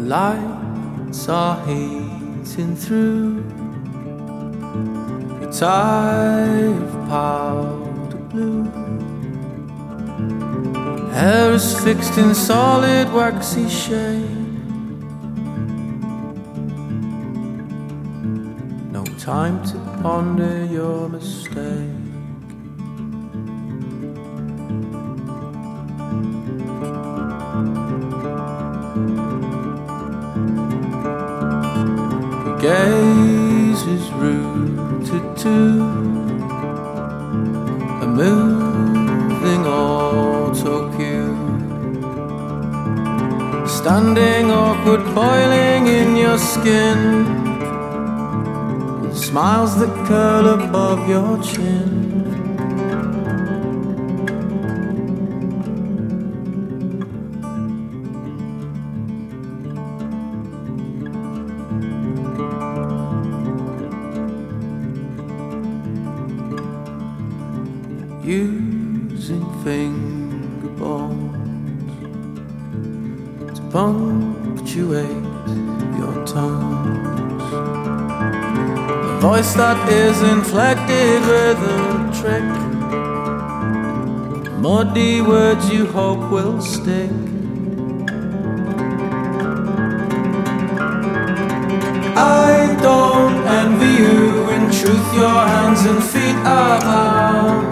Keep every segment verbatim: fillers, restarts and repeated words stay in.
lights are hating through your tie of powder blue. Hair is fixed in solid waxy shade. No time to ponder your mistake. Gaze is rooted to a moving auto cue, standing awkward, boiling in your skin, with smiles that curl above your chin. Using finger bones to punctuate your tones, a voice that is inflected with a trick, muddy words you hope will stick. I don't envy you, in truth your hands and feet are bound.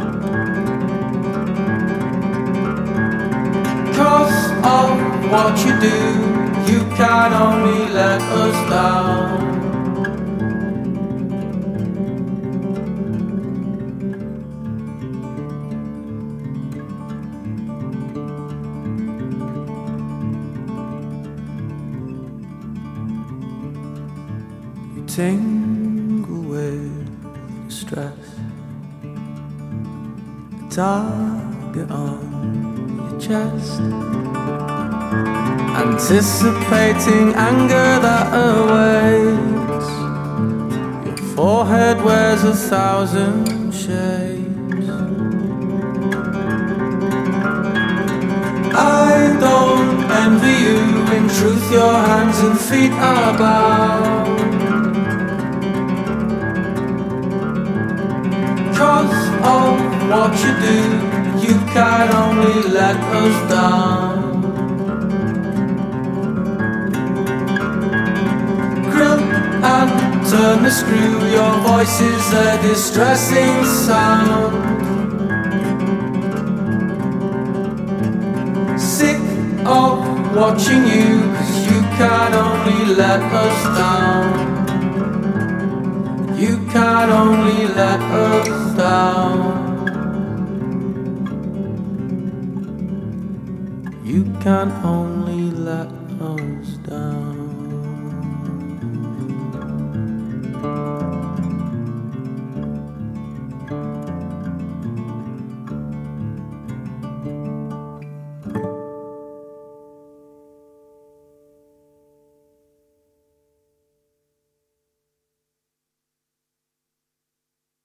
Cause of what you do, you can only let us down. You tingle with stress, a target on your chest, anticipating anger that awaits. Your forehead wears a thousand shades. I don't envy you, in truth your hands and feet are bound. Cause of what you do, you can only let us down. And turn the screw, your voice is a distressing sound. Sick of watching you, cause you can only let us down. You can only let us down. You can only let us down.